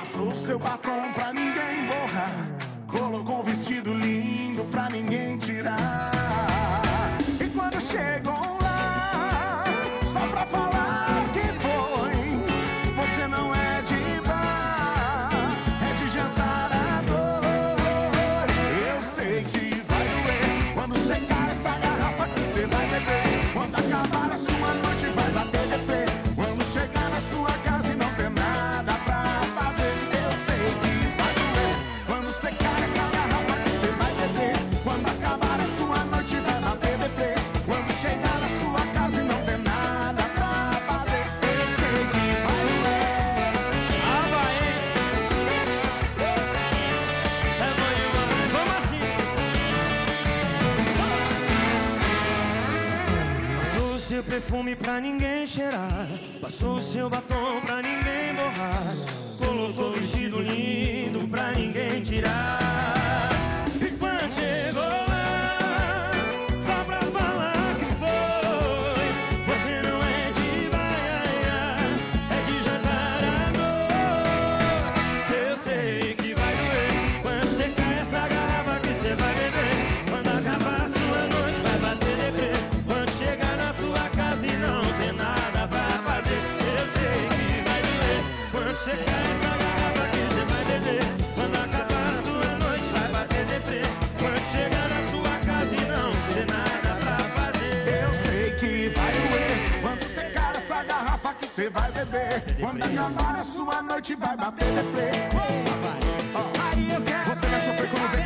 Passou seu batom pra ninguém borrar, colocou um vestido lindo pra ninguém tirar. E quando chegou lá, só pra falar que foi, você não é de bar, é de jantar a dois. Eu sei que vai doer quando secar essa garrafa que você vai beber. Quando acabar a sua noite vai bater deprê. Quando chegar na sua casa e não ter nada pra fazer. Eu sei que vai doer quando secar essa garrafa que você vai beber. Quando acabar a sua noite vai bater deprê. Quando chegar na sua casa e não ter nada pra fazer. Eu sei que vai doer. Ah, vai, hein? É bom demais. Vamos assim. Passou o seu perfume pra ninguém cheirar, passou o seu batom pra ninguém borrar, colocou vestido lindo pra ninguém tirar. E quando chegou lá, só pra falar que foi, você não é de baiaia, é de jantar à noite. Eu sei que vai doer quando secar essa garrafa que você vai beber. Quando acabar a sua noite vai bater deprê. Quando chegar na sua casa e não ter nada pra fazer. Eu sei que vai doer quando secar essa garrafa que você vai beber. Quando acabar a sua noite vai bater deprê. Quando chegar na sua casa e não ter nada pra fazer. Eu sei que vai doer quando secar essa garrafa que você vai beber. Quando acabar a sua noite vai bater deprê. Ó, você vai sofrer quando vem